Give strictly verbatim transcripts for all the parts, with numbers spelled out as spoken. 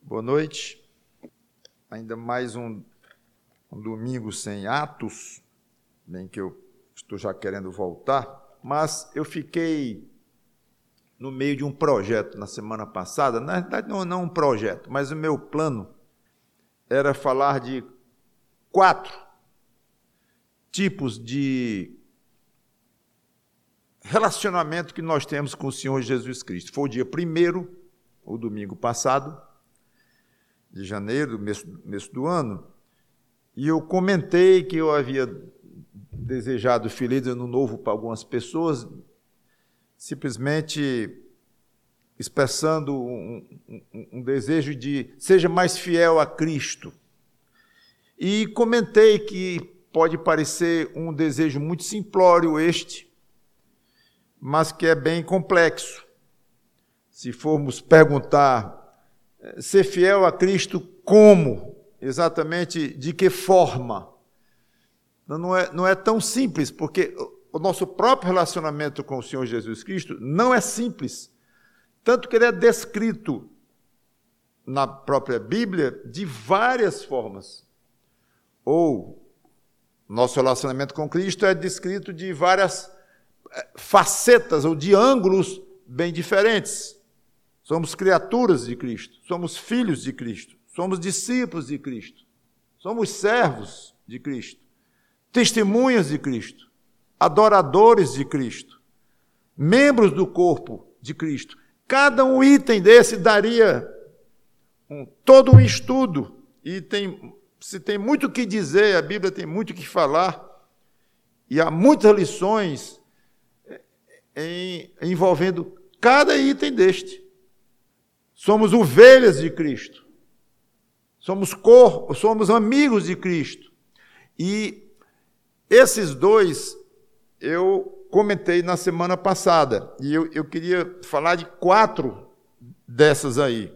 Boa noite. Ainda mais um, um domingo sem Atos, bem que eu estou já querendo voltar, mas eu fiquei no meio de um projeto na semana passada. Na verdade, não, não um projeto, mas o meu plano era falar de quatro tipos de relacionamento que nós temos com o Senhor Jesus Cristo. Foi o dia primeiro, o domingo passado, de janeiro, do mês, mês do ano, e eu comentei que eu havia desejado feliz ano novo para algumas pessoas, simplesmente expressando um, um, um desejo de seja mais fiel a Cristo. E comentei que pode parecer um desejo muito simplório este, mas que é bem complexo. Se formos perguntar, ser fiel a Cristo como? Exatamente de que forma? Não é, não é tão simples, porque o nosso próprio relacionamento com o Senhor Jesus Cristo não é simples. Tanto que ele é descrito na própria Bíblia de várias formas. Ou nosso relacionamento com Cristo é descrito de várias facetas ou de ângulos bem diferentes. Somos criaturas de Cristo, somos filhos de Cristo, somos discípulos de Cristo, somos servos de Cristo, testemunhas de Cristo, adoradores de Cristo, membros do corpo de Cristo. Cada um item desse daria um, todo um estudo, e tem, se tem muito o que dizer, a Bíblia tem muito o que falar, e há muitas lições em, envolvendo cada item deste. Somos ovelhas de Cristo, somos corpo, somos amigos de Cristo. E esses dois eu comentei na semana passada, e eu, eu queria falar de quatro dessas aí.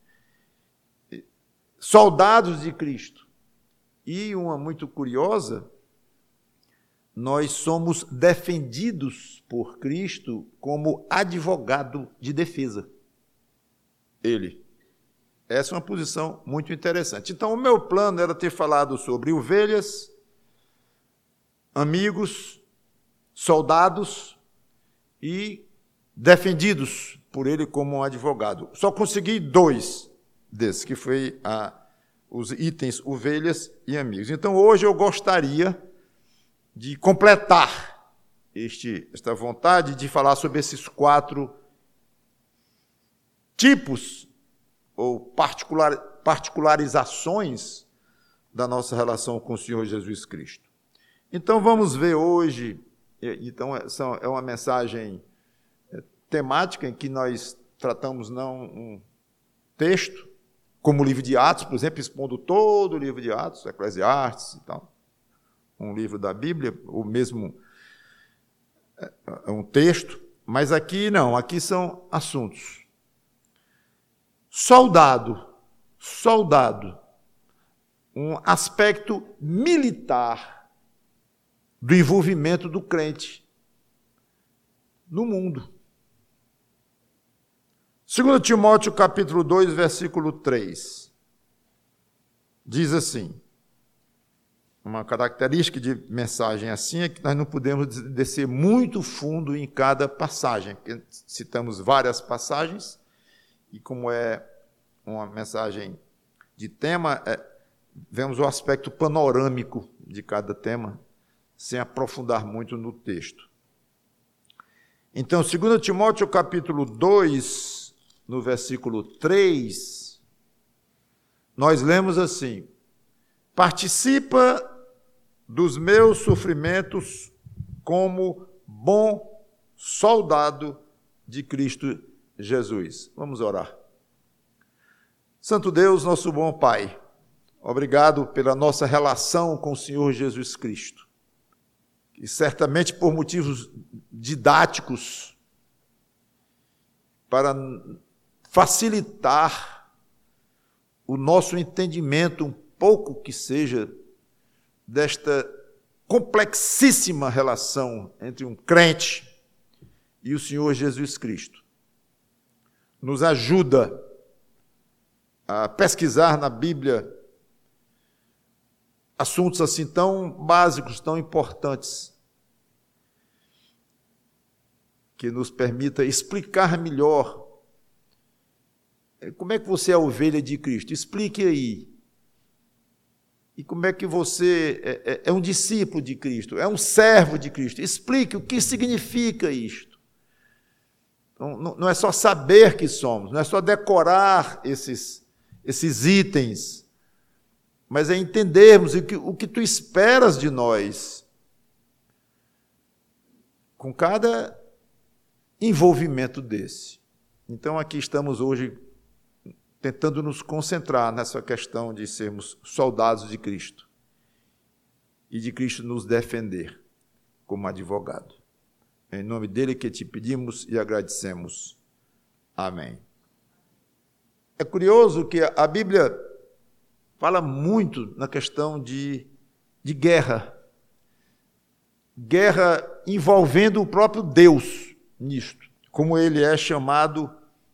Soldados de Cristo. E uma muito curiosa, nós somos defendidos por Cristo como advogado de defesa. Ele. Essa é uma posição muito interessante. Então, o meu plano era ter falado sobre ovelhas, amigos, soldados e defendidos por ele como um advogado. Só consegui dois desses, que foi a, os itens ovelhas e amigos. Então, hoje eu gostaria de completar este, esta vontade de falar sobre esses quatro tipos ou particular, particularizações da nossa relação com o Senhor Jesus Cristo. Então, vamos ver hoje, então, é uma mensagem temática em que nós tratamos não um texto, como o livro de Atos, por exemplo, expondo todo o livro de Atos, Eclesiastes e tal, um livro da Bíblia, ou mesmo um texto, mas aqui não, aqui são assuntos. Soldado, soldado, um aspecto militar do envolvimento do crente no mundo. Segundo Timóteo, capítulo dois, versículo três, diz assim, uma característica de mensagem assim é que nós não podemos descer muito fundo em cada passagem, porque citamos várias passagens, e como é uma mensagem de tema, é, vemos o aspecto panorâmico de cada tema, sem aprofundar muito no texto. Então, segundo Timóteo, capítulo dois, no versículo três, nós lemos assim: participa dos meus sofrimentos como bom soldado de Cristo Jesus. Vamos orar. Santo Deus, nosso bom Pai, obrigado pela nossa relação com o Senhor Jesus Cristo, que certamente por motivos didáticos, para facilitar o nosso entendimento, um pouco que seja, desta complexíssima relação entre um crente e o Senhor Jesus Cristo. Nos ajuda a pesquisar na Bíblia assuntos assim tão básicos, tão importantes, que nos permita explicar melhor como é que você é a ovelha de Cristo. Explique aí. E como é que você é, é, é um discípulo de Cristo, é um servo de Cristo. Explique o que significa isto. Então, não, não é só saber que somos, não é só decorar esses, esses itens, mas é entendermos o que, o que tu esperas de nós, com cada envolvimento desse. Então, aqui estamos hoje tentando nos concentrar nessa questão de sermos soldados de Cristo e de Cristo nos defender como advogado. É em nome dele que te pedimos e agradecemos. Amém. É curioso que a Bíblia fala muito na questão de, de guerra. Guerra envolvendo o próprio Deus nisto, como ele é chamado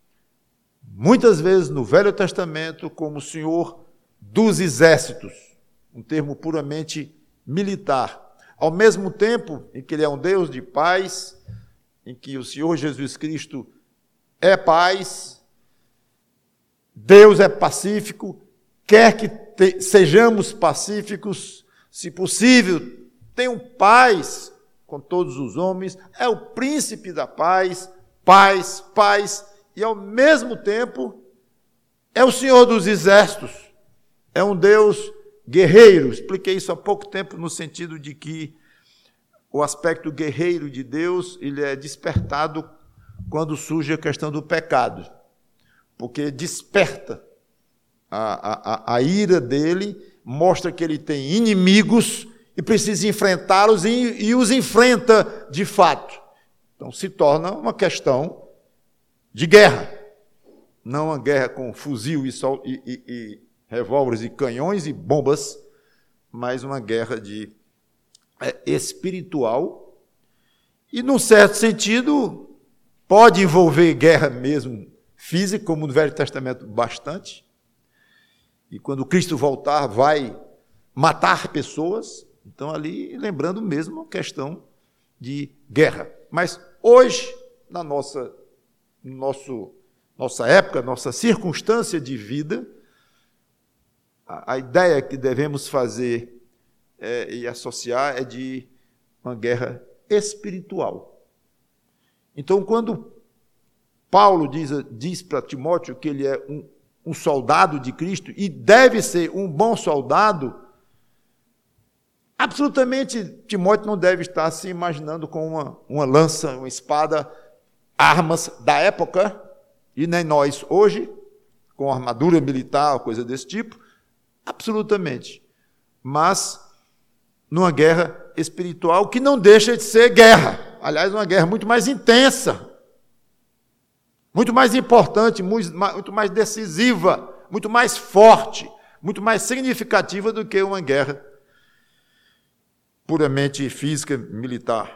muitas vezes no Velho Testamento como o Senhor dos Exércitos, um termo puramente militar. Ao mesmo tempo em que ele é um Deus de paz, em que o Senhor Jesus Cristo é paz, Deus é pacífico, quer que te, sejamos pacíficos, se possível, tenham paz com todos os homens, é o príncipe da paz, paz, paz, e ao mesmo tempo é o Senhor dos Exércitos, é um Deus guerreiro. Expliquei isso há pouco tempo no sentido de que o aspecto guerreiro de Deus, ele é despertado quando surge a questão do pecado, porque desperta a, a, a ira dele, mostra que ele tem inimigos e precisa enfrentá-los e, e os enfrenta de fato. Então se torna uma questão de guerra, não uma guerra com fuzil e, sol, e, e, e revólveres e canhões e bombas, mas uma guerra de, é, espiritual e, num certo sentido, pode envolver guerra mesmo física, como no Velho Testamento bastante, e quando Cristo voltar vai matar pessoas, então ali lembrando mesmo a questão de guerra. Mas hoje, na nossa Nosso, nossa época, nossa circunstância de vida, a, a ideia que devemos fazer é, e associar é de uma guerra espiritual. Então, quando Paulo diz, diz para Timóteo que ele é um, um soldado de Cristo e deve ser um bom soldado, absolutamente Timóteo não deve estar se imaginando com uma, uma lança, uma espada, armas da época, e nem nós hoje, com armadura militar, coisa desse tipo, absolutamente. Mas numa guerra espiritual que não deixa de ser guerra. Aliás, uma guerra muito mais intensa, muito mais importante, muito mais decisiva, muito mais forte, muito mais significativa do que uma guerra puramente física, militar.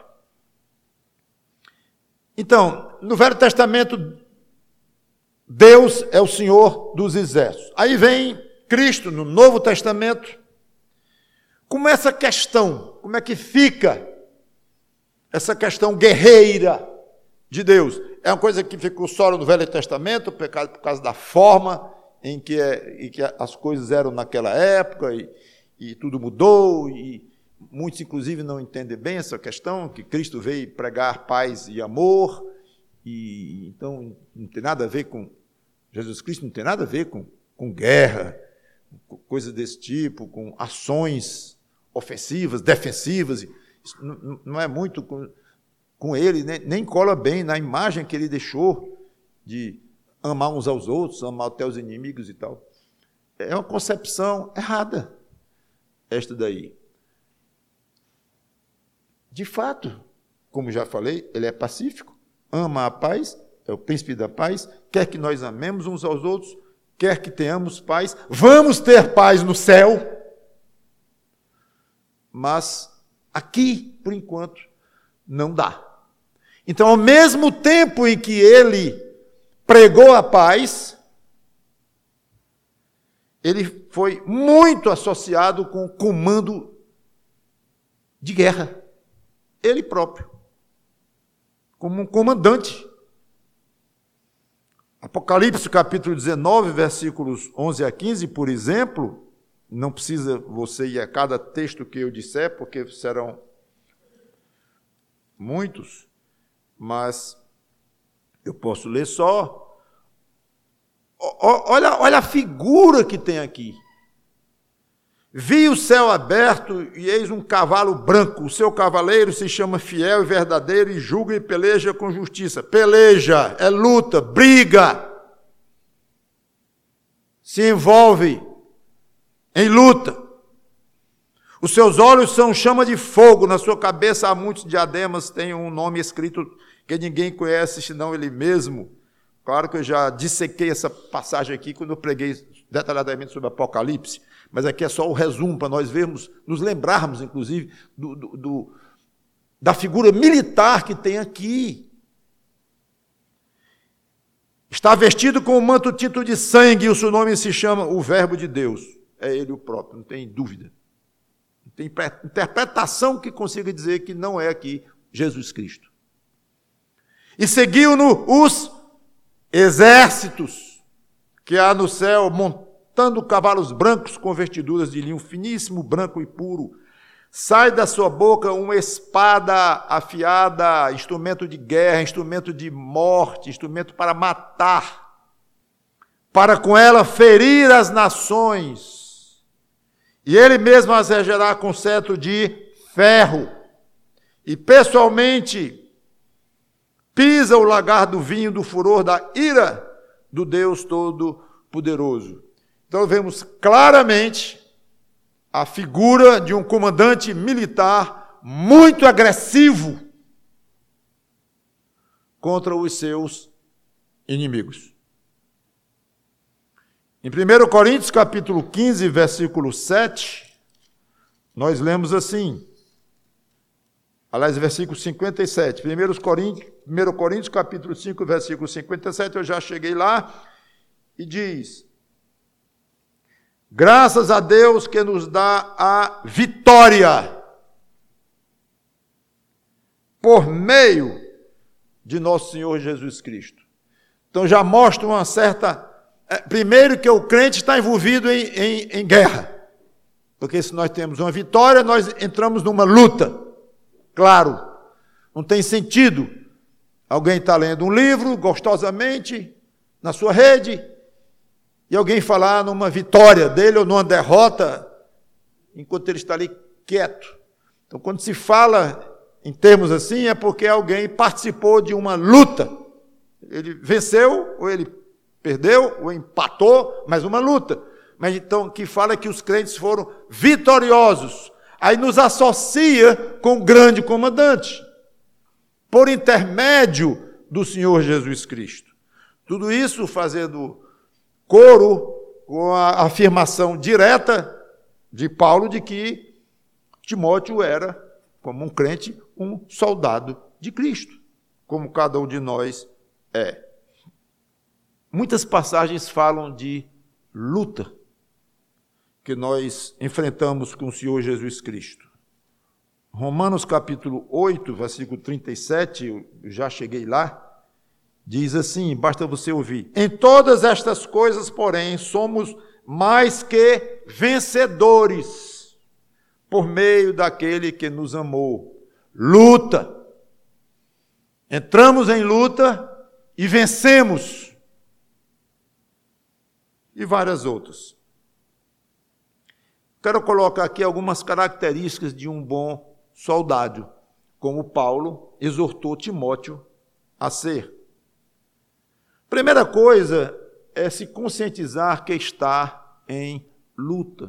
Então, no Velho Testamento, Deus é o Senhor dos Exércitos. Aí vem Cristo, no Novo Testamento, como essa questão, como é que fica essa questão guerreira de Deus? É uma coisa que ficou só no Velho Testamento, por causa da forma em que, é, em que as coisas eram naquela época, e, e tudo mudou, e muitos, inclusive, não entendem bem essa questão, que Cristo veio pregar paz e amor, e então não tem nada a ver com... Jesus Cristo não tem nada a ver com, com guerra, com coisas desse tipo, com ações ofensivas, defensivas. Isso não, não é muito com, com ele, nem, nem cola bem na imagem que ele deixou de amar uns aos outros, amar até os inimigos e tal. É uma concepção errada, esta daí. De fato, como já falei, ele é pacífico, ama a paz, é o príncipe da paz, quer que nós amemos uns aos outros, quer que tenhamos paz, vamos ter paz no céu, mas aqui, por enquanto, não dá. Então, ao mesmo tempo em que ele pregou a paz, ele foi muito associado com o comando de guerra. Ele próprio, como um comandante. Apocalipse capítulo dezenove, versículos onze a quinze, por exemplo, não precisa você ir a cada texto que eu disser, porque serão muitos, mas eu posso ler só. Olha, olha a figura que tem aqui. Vi o céu aberto e eis um cavalo branco. O seu cavaleiro se chama Fiel e Verdadeiro e julga e peleja com justiça. Peleja, é luta, briga. Se envolve em luta. Os seus olhos são chama de fogo. Na sua cabeça há muitos diademas. Tem um nome escrito que ninguém conhece senão ele mesmo. Claro que eu já dissequei essa passagem aqui quando eu preguei detalhadamente sobre Apocalipse, mas aqui é só o resumo para nós vermos, nos lembrarmos, inclusive, do, do, do, da figura militar que tem aqui. Está vestido com um manto tinto de sangue, e o seu nome se chama o Verbo de Deus. É ele o próprio, não tem dúvida. Não tem interpretação que consiga dizer que não é aqui Jesus Cristo. E seguiu-no os exércitos que há no céu, montando cavalos brancos com vestiduras de linho finíssimo, branco e puro. Sai da sua boca uma espada afiada, instrumento de guerra, instrumento de morte, instrumento para matar, para com ela ferir as nações. E ele mesmo as regerá com cetro de ferro. E pessoalmente pisa o lagar do vinho do furor da ira do Deus Todo-Poderoso. Então vemos claramente a figura de um comandante militar muito agressivo contra os seus inimigos. Em primeira Coríntios, capítulo quinze, versículo sete, nós lemos assim, aliás, versículo cinquenta e sete, primeira Coríntios, primeira Coríntios, capítulo cinco, versículo cinquenta e sete, eu já cheguei lá, e diz: graças a Deus que nos dá a vitória por meio de nosso Senhor Jesus Cristo. Então já mostra uma certa... Primeiro que o crente está envolvido em, em, em guerra, porque se nós temos uma vitória, nós entramos numa luta. Claro, não tem sentido alguém estar lendo um livro gostosamente na sua rede e alguém falar numa vitória dele ou numa derrota enquanto ele está ali quieto. Então, quando se fala em termos assim, é porque alguém participou de uma luta. Ele venceu, ou ele perdeu, ou empatou, mas uma luta. Mas então, que fala que os crentes foram vitoriosos. Aí nos associa com o grande comandante, por intermédio do Senhor Jesus Cristo. Tudo isso fazendo coro com a afirmação direta de Paulo de que Timóteo era, como um crente, um soldado de Cristo, como cada um de nós é. Muitas passagens falam de luta que nós enfrentamos com o Senhor Jesus Cristo. Romanos capítulo oito, versículo trinta e sete, eu já cheguei lá, diz assim, basta você ouvir: em todas estas coisas, porém, somos mais que vencedores, por meio daquele que nos amou. Luta. Entramos em luta e vencemos. E várias outras. Quero colocar aqui algumas características de um bom soldado, como Paulo exortou Timóteo a ser. Primeira coisa é se conscientizar que está em luta.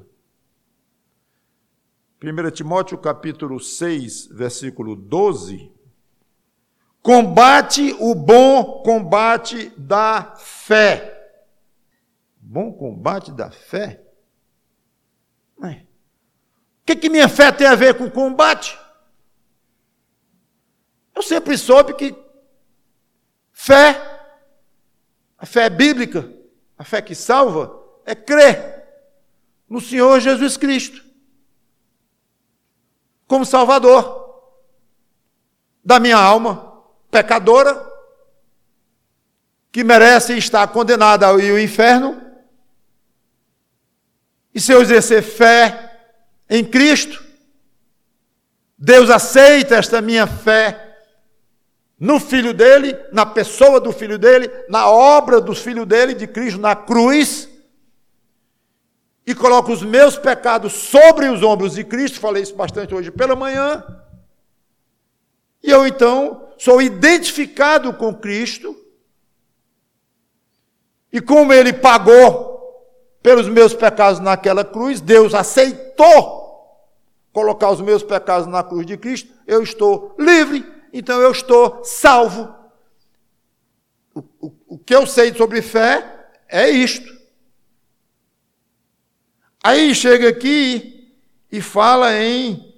primeira Timóteo capítulo seis, versículo doze. Combate o bom combate da fé. Bom combate da fé? O que, que minha fé tem a ver com combate? Eu sempre soube que fé, a fé bíblica, a fé que salva, é crer. no Senhor Jesus Cristo, como Salvador da minha alma pecadora, que merece estar condenada ao inferno. E se eu exercer fé em Cristo, Deus aceita esta minha fé no Filho dele, na pessoa do Filho dele, na obra do Filho dele, de Cristo, na cruz, e coloca os meus pecados sobre os ombros de Cristo. Falei isso bastante hoje pela manhã. E eu, então, sou identificado com Cristo, e como ele pagou pelos meus pecados naquela cruz, Deus aceitou colocar os meus pecados na cruz de Cristo, eu estou livre, então eu estou salvo. O, o, o que eu sei sobre fé é isto. Aí chega aqui e fala em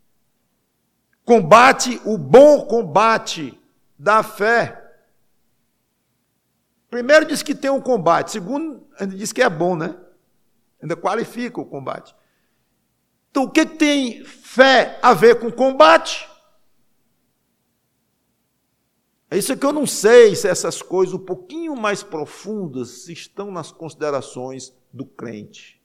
combate, o bom combate da fé. Primeiro diz que tem um combate, segundo ainda diz que é bom, né? Ainda qualifica o combate. Então, o que tem fé a ver com combate? É isso que eu não sei se essas coisas um pouquinho mais profundas estão nas considerações do crente.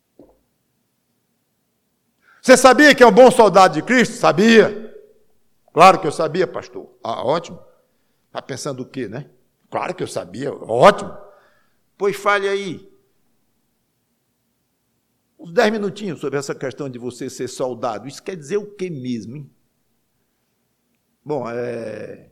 Você sabia que é um bom soldado de Cristo? Sabia. Claro que eu sabia, pastor. Ah, ótimo. Está pensando o quê, né? Claro que eu sabia. Ótimo. Pois fale aí. Uns dez minutinhos sobre essa questão de você ser soldado. Isso quer dizer o quê mesmo, hein? Bom, é...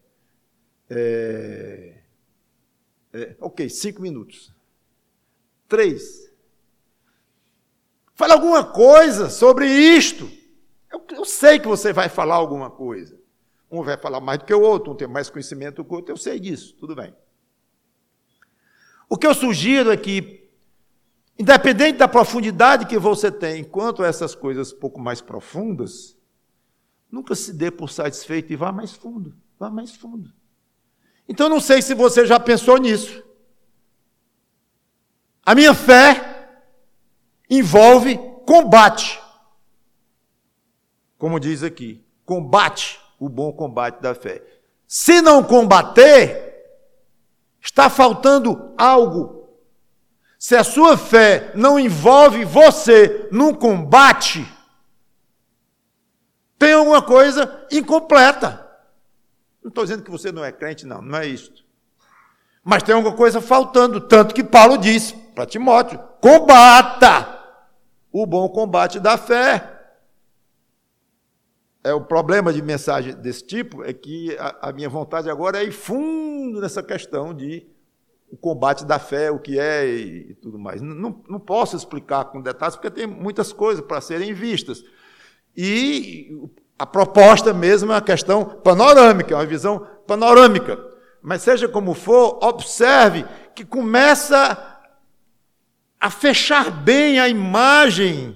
é, é ok, cinco minutos. Três. Fala alguma coisa sobre isto. Eu, eu sei que você vai falar alguma coisa. Um vai falar mais do que o outro, um tem mais conhecimento do que o outro. Eu sei disso, tudo bem. O que eu sugiro é que, independente da profundidade que você tem quanto a essas coisas um pouco mais profundas, nunca se dê por satisfeito e vá mais fundo, vá mais fundo. Então, não sei se você já pensou nisso. A minha fé envolve combate. Como diz aqui, combate, o bom combate da fé. Se não combater, está faltando algo. Se a sua fé não envolve você num combate, tem alguma coisa incompleta. Não estou dizendo que você não é crente, não, não é isso. Mas tem alguma coisa faltando, tanto que Paulo disse para Timóteo, combata o bom combate da fé. É, o problema de mensagem desse tipo é que a, a minha vontade agora é ir fundo nessa questão de o combate da fé, o que é e, e tudo mais. Não, não posso explicar com detalhes, porque tem muitas coisas para serem vistas. E a proposta mesmo é uma questão panorâmica, uma visão panorâmica. Mas seja como for, observe que começa a fechar bem a imagem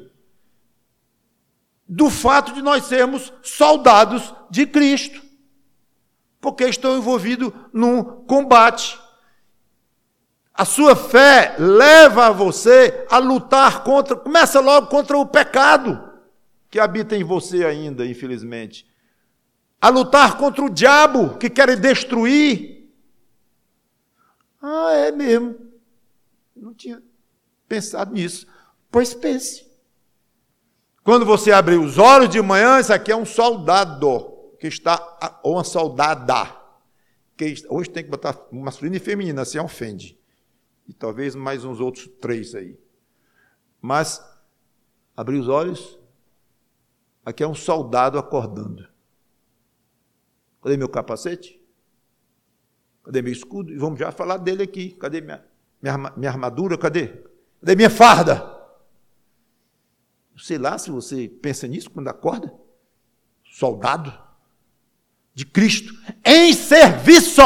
do fato de nós sermos soldados de Cristo, porque estão envolvidos num combate. A sua fé leva você a lutar contra, começa logo contra o pecado que habita em você ainda, infelizmente. A lutar contra o diabo que quer destruir. Ah, é mesmo. Não tinha pensado nisso. Pois pense. Quando você abrir os olhos de manhã, isso aqui é um soldado que está, ou uma soldada. Que hoje tem que botar masculino e feminino, assim ofende. E talvez mais uns outros três aí. Mas, abrir os olhos, aqui é um soldado acordando. Cadê meu capacete? Cadê meu escudo? E vamos já falar dele aqui. Cadê minha, minha, minha armadura? Cadê? Cadê minha farda? Sei lá se você pensa nisso quando acorda. Soldado de Cristo em serviço.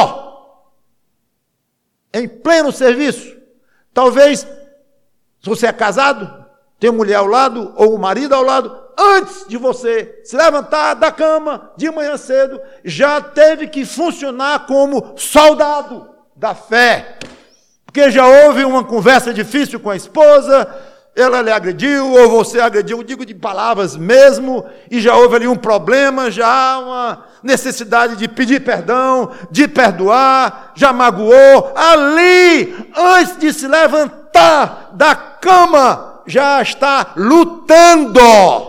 Em pleno serviço. Talvez, se você é casado, tem mulher ao lado ou o marido ao lado, antes de você se levantar da cama de manhã cedo, já teve que funcionar como soldado da fé. Porque já houve uma conversa difícil com a esposa, ela lhe agrediu, ou você agrediu, digo de palavras mesmo, e já houve ali um problema, já há uma necessidade de pedir perdão, de perdoar, já magoou, ali, antes de se levantar da cama, já está lutando,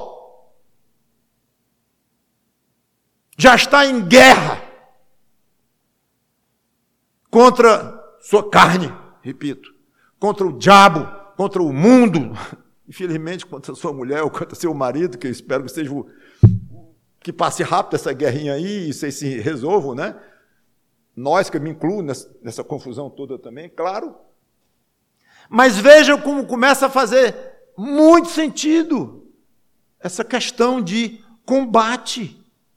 já está em guerra contra sua carne, repito, contra o diabo, contra o mundo, infelizmente contra sua mulher ou contra seu marido, que eu espero que seja o, que passe rápido essa guerrinha aí e vocês se resolvam, né? Nós, que eu me incluo nessa, nessa confusão toda também, claro. Mas vejam como começa a fazer muito sentido essa questão de combate.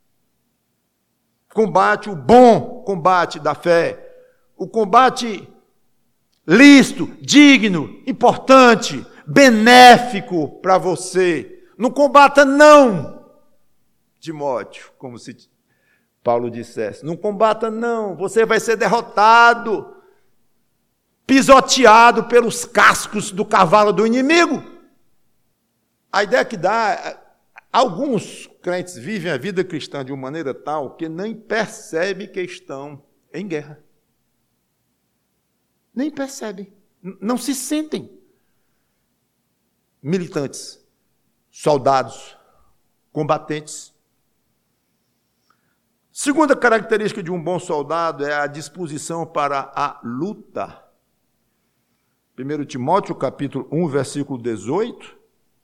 Combate, o bom combate da fé, o combate lícito, digno, importante, benéfico para você. Não combata não, Timóteo, como se Paulo dissesse. Não combata não, você vai ser derrotado, pisoteado pelos cascos do cavalo do inimigo. A ideia que dá, alguns crentes vivem a vida cristã de uma maneira tal que nem percebe que estão em guerra. Nem percebem, não se sentem militantes, soldados, combatentes. Segunda característica de um bom soldado é a disposição para a luta. primeiro Timóteo, capítulo um, versículo dezoito,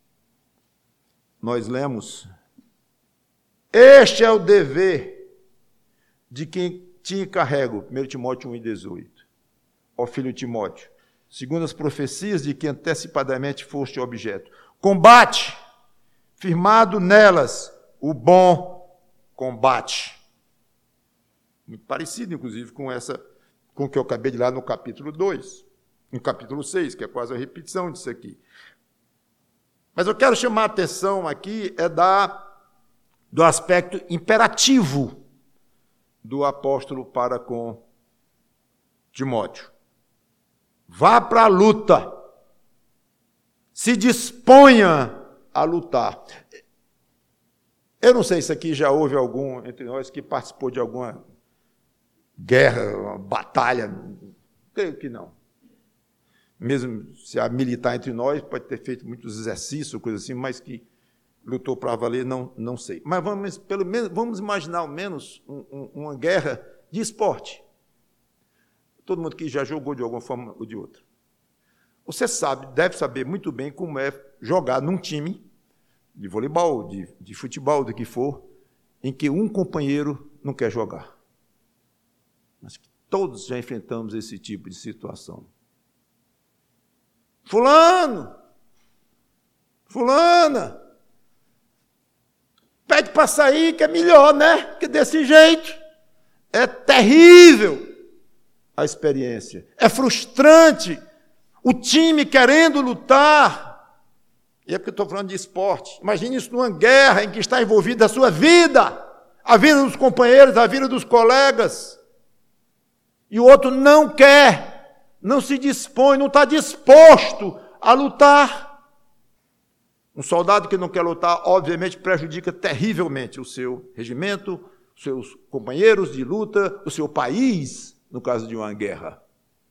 nós lemos: este é o dever de quem te encarrego, primeiro Timóteo um, dezoito. Ó filho Timóteo, segundo as profecias de que antecipadamente foste objeto. Combate, firmado nelas, o bom combate. Muito parecido, inclusive, com essa, com o que eu acabei de ler no capítulo dois, no capítulo seis, que é quase a repetição disso aqui. Mas eu quero chamar a atenção aqui é da, do aspecto imperativo do apóstolo para com Timóteo. Vá para a luta, se disponha a lutar. Eu não sei se aqui já houve algum entre nós que participou de alguma guerra, uma batalha, creio que não. Mesmo se há militar entre nós, pode ter feito muitos exercícios, coisa assim, mas que lutou para valer, não, não sei. Mas vamos, pelo menos, vamos imaginar ao menos um, um, uma guerra de esporte. Todo mundo que já jogou de alguma forma ou de outra. Você sabe, deve saber muito bem como é jogar num time de voleibol, de, de futebol, do que for, em que um companheiro não quer jogar. Mas todos já enfrentamos esse tipo de situação. Fulano, fulana, pede para sair que é melhor, né? Porque desse jeito é terrível a experiência. É frustrante o time querendo lutar. E é porque eu estou falando de esporte. Imagine isso numa guerra em que está envolvida a sua vida, a vida dos companheiros, a vida dos colegas. E o outro não quer, não se dispõe, não está disposto a lutar. Um soldado que não quer lutar, obviamente, prejudica terrivelmente o seu regimento, os seus companheiros de luta, o seu país, no caso de uma guerra.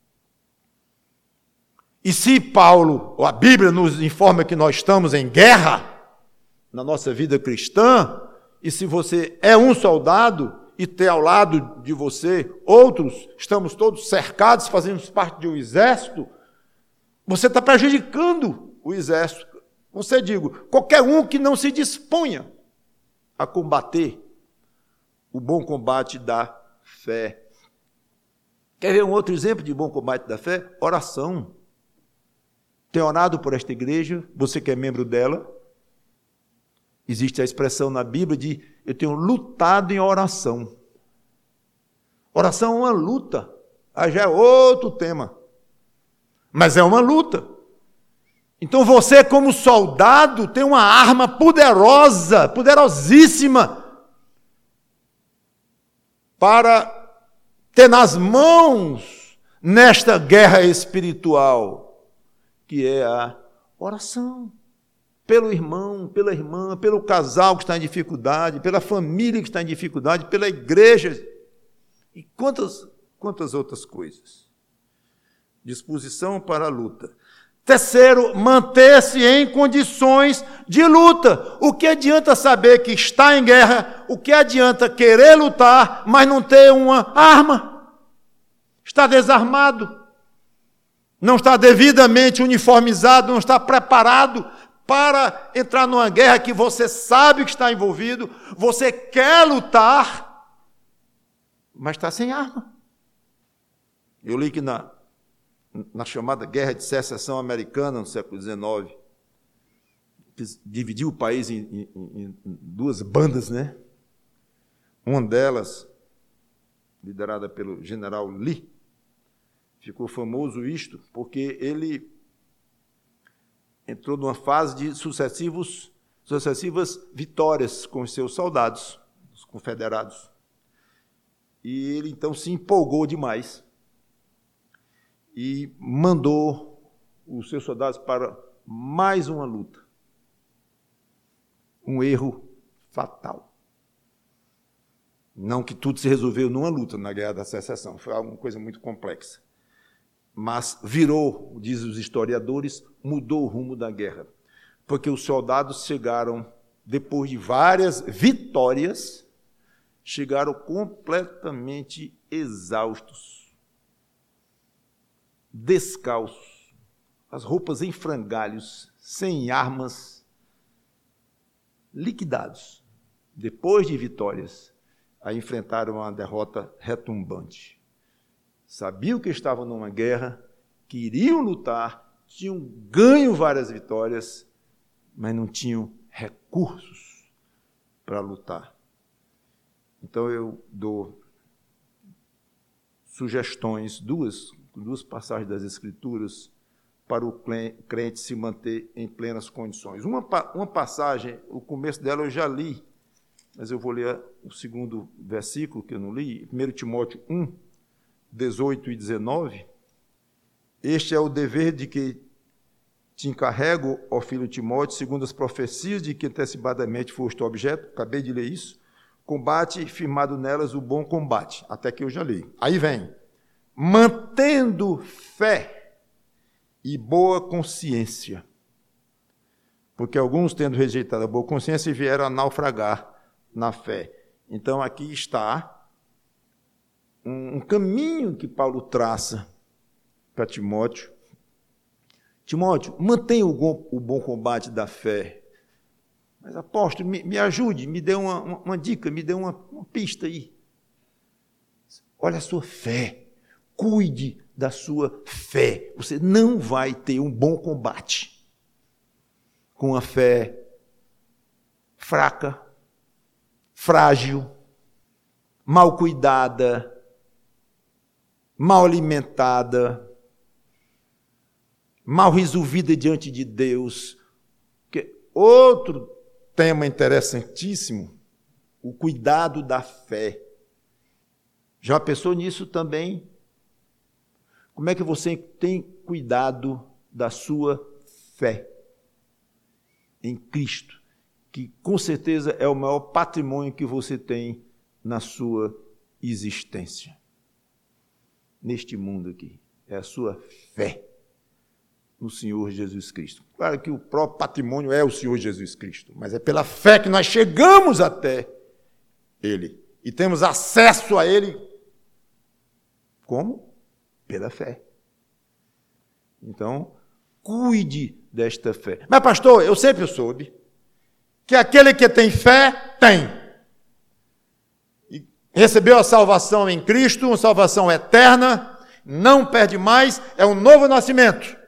E se Paulo, ou a Bíblia nos informa que nós estamos em guerra na nossa vida cristã, e se você é um soldado e tem ao lado de você outros, estamos todos cercados, fazemos parte de um exército, você está prejudicando o exército. Você digo, qualquer um que não se disponha a combater o bom combate da fé. Quer ver um outro exemplo de bom combate da fé? Oração. Tem orado por esta igreja, você que é membro dela. Existe a expressão na Bíblia de eu tenho lutado em oração. Oração é uma luta, aí já é outro tema. Mas é uma luta. Então você, como soldado, tem uma arma poderosa, poderosíssima, para ter nas mãos nesta guerra espiritual, que é a Oração. Pelo irmão, pela irmã, pelo casal que está em dificuldade, pela família que está em dificuldade, pela igreja. E quantas, quantas outras coisas. Disposição para a luta. Terceiro, manter-se em condições de luta. O que adianta saber que está em guerra? O que adianta querer lutar, mas não ter uma arma? Está desarmado. Não está devidamente uniformizado, não está preparado para entrar numa guerra que você sabe que está envolvido, você quer lutar, mas está sem arma. Eu li que na, na chamada Guerra de Secessão Americana, no século dezenove, que dividiu o país em, em, em duas bandas, né? Uma delas, liderada pelo general Lee, ficou famoso isto, porque ele entrou numa fase de sucessivos, sucessivas vitórias com os seus soldados, os confederados. E ele, então, se empolgou demais e mandou os seus soldados para mais uma luta. Um erro fatal. Não que tudo se resolveu numa luta na Guerra da Secessão, foi alguma coisa muito complexa. Mas virou, diz os historiadores, mudou o rumo da guerra. Porque os soldados chegaram, depois de várias vitórias, chegaram completamente exaustos, descalços, as roupas em frangalhos, sem armas, liquidados. Depois de vitórias, aí enfrentaram uma derrota retumbante. Sabiam que estavam numa guerra, queriam lutar, tinham ganho várias vitórias, mas não tinham recursos para lutar. Então eu dou sugestões, duas, duas passagens das Escrituras, para o crente se manter em plenas condições. Uma, uma passagem, o começo dela eu já li, mas eu vou ler o segundo versículo que eu não li, primeiro Timóteo um, dezoito e dezenove, este é o dever de que te encarrego, ó filho Timóteo, segundo as profecias de que antecipadamente foste objeto, acabei de ler isso, combate firmado nelas o bom combate, até que eu já li. Aí vem, mantendo fé e boa consciência, porque alguns, tendo rejeitado a boa consciência, vieram a naufragar na fé. Então aqui está um caminho que Paulo traça para Timóteo. Timóteo, mantenha o bom, o bom combate da fé. Mas, apóstolo, me, me ajude, me dê uma, uma, uma dica, me dê uma, uma pista aí. Olha a sua fé, cuide da sua fé. Você não vai ter um bom combate com a fé fraca, frágil, mal cuidada, mal alimentada, mal resolvida diante de Deus. Que outro tema interessantíssimo, o cuidado da fé. Já pensou nisso também? Como é que você tem cuidado da sua fé em Cristo, que com certeza é o maior patrimônio que você tem na sua existência? Neste mundo aqui, é a sua fé no Senhor Jesus Cristo. Claro que o próprio patrimônio é o Senhor Jesus Cristo, mas é pela fé que nós chegamos até Ele e temos acesso a Ele. Como? Pela fé. Então, cuide desta fé. Mas, pastor, eu sempre soube que aquele que tem fé, tem. Recebeu a salvação em Cristo, uma salvação eterna, não perde mais, é um novo nascimento.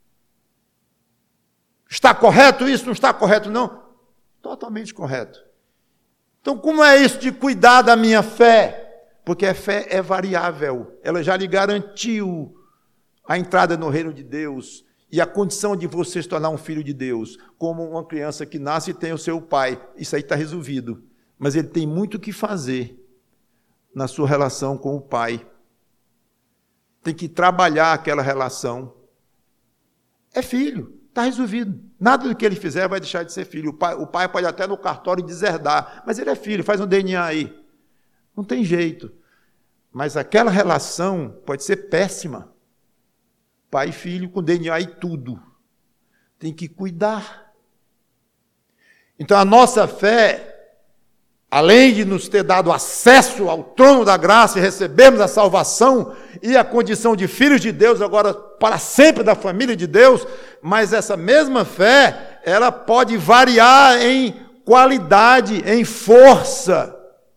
Está correto isso? Não está correto, não? Totalmente correto. Então, como é isso de cuidar da minha fé? Porque a fé é variável, ela já lhe garantiu a entrada no reino de Deus e a condição de você se tornar um filho de Deus, como uma criança que nasce e tem o seu pai. Isso aí está resolvido. Mas ele tem muito o que fazer na sua relação com o pai. Tem que trabalhar aquela relação. É filho. Está resolvido. Nada do que ele fizer vai deixar de ser filho. O pai, o pai pode até no cartório deserdar, mas ele é filho, faz um D N A aí. Não tem jeito. Mas aquela relação pode ser péssima. Pai e filho com D N A e tudo. Tem que cuidar. Então a nossa fé, além de nos ter dado acesso ao trono da graça e recebermos a salvação e a condição de filhos de Deus, agora para sempre da família de Deus, mas essa mesma fé, ela pode variar em qualidade, em força.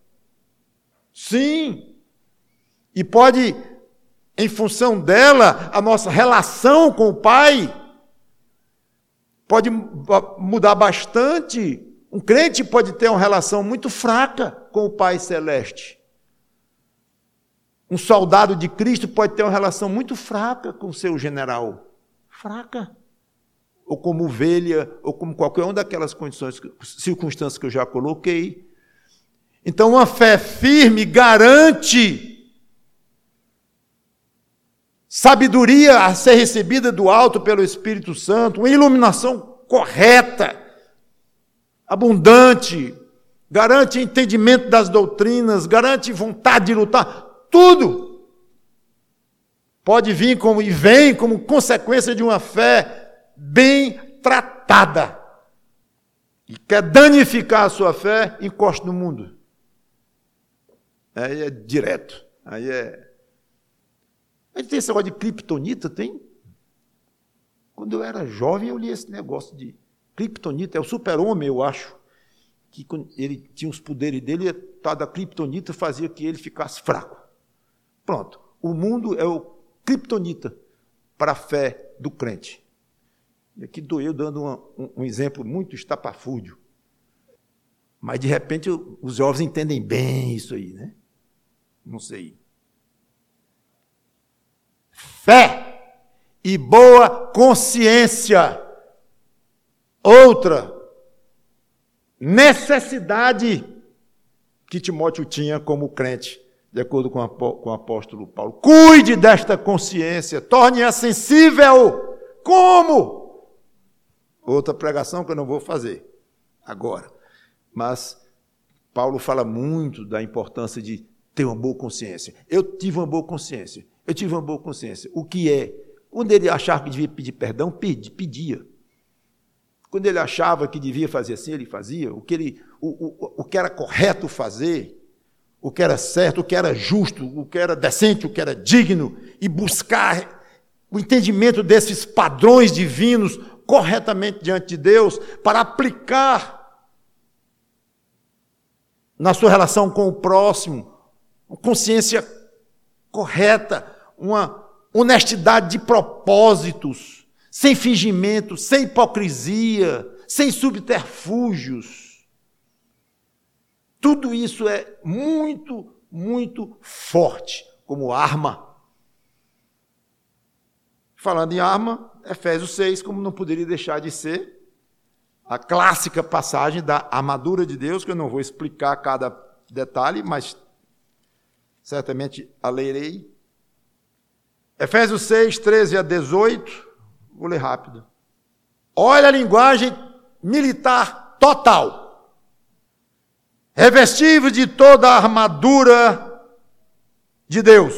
Sim. E pode, em função dela, a nossa relação com o Pai pode mudar bastante. Um crente pode ter uma relação muito fraca com o Pai Celeste. Um soldado de Cristo pode ter uma relação muito fraca com o seu general. Fraca. Ou como ovelha, ou como qualquer uma daquelas condições, circunstâncias que eu já coloquei. Então, uma fé firme garante sabedoria a ser recebida do alto pelo Espírito Santo, uma iluminação correta, abundante, garante entendimento das doutrinas, garante vontade de lutar, tudo pode vir como, e vem como consequência de uma fé bem tratada. E quer danificar a sua fé, encoste no mundo. Aí é direto, aí é... Aí tem esse negócio de criptonita, tem? Quando eu era jovem, eu li esse negócio de criptonita, é o super-homem, eu acho, que ele tinha os poderes dele, e tal da criptonita fazia que ele ficasse fraco. Pronto, o mundo é o criptonita para a fé do crente. E aqui dou eu dando uma, um, um exemplo muito estapafúrdio, mas de repente os jovens entendem bem isso aí, né? Não sei. Fé e boa consciência. Outra necessidade que Timóteo tinha como crente, de acordo com o apóstolo Paulo. Cuide desta consciência, torne-a sensível. Como? Outra pregação que eu não vou fazer agora. Mas Paulo fala muito da importância de ter uma boa consciência. Eu tive uma boa consciência. Eu tive uma boa consciência. O que é? Quando ele achava que devia pedir perdão, pedia. Quando ele achava que devia fazer assim, ele fazia. O que, ele, o, o, o que era correto fazer, o que era certo, o que era justo, o que era decente, o que era digno, e buscar o entendimento desses padrões divinos corretamente diante de Deus, para aplicar na sua relação com o próximo, uma consciência correta, uma honestidade de propósitos, sem fingimento, sem hipocrisia, sem subterfúgios. Tudo isso é muito, muito forte como arma. Falando em arma, Efésios seis, como não poderia deixar de ser, a clássica passagem da armadura de Deus, que eu não vou explicar cada detalhe, mas certamente a lerei. Efésios seis, treze a dezoito, vou ler rápido. Olha a linguagem militar total. Revestivos de toda a armadura de Deus,